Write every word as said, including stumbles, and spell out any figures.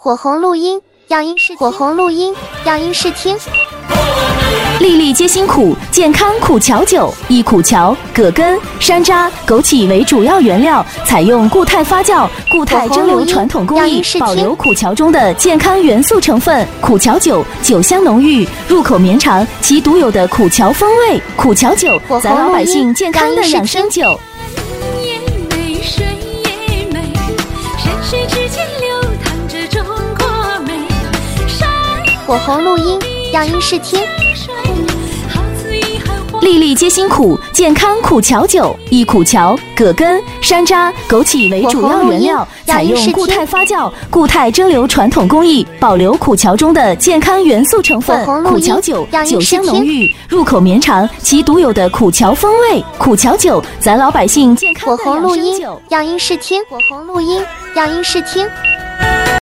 火红录音，养音试火红录音，养音试听。 粒粒皆辛苦，健康苦荞酒以苦荞、葛根、山楂、枸杞为主要原料，采用固态发酵、固态蒸馏传统工艺，保留苦荞中的健康元素成分。苦荞酒酒香浓郁，入口绵长，其独有的苦荞风味。苦荞酒，咱老百姓健康的养生酒。 火红录音，养音试听。 粒粒皆辛苦，健康苦荞酒以苦荞、葛根、山楂、枸杞为主要原料，采用固态发酵、固态蒸馏传统工艺，保留苦荞中的健康元素成分。苦荞酒酒香浓郁，入口绵长，其独有的苦荞风味。苦荞酒，咱老百姓健康的养生酒。 火红录音，养音试听。火红录音，养音试听。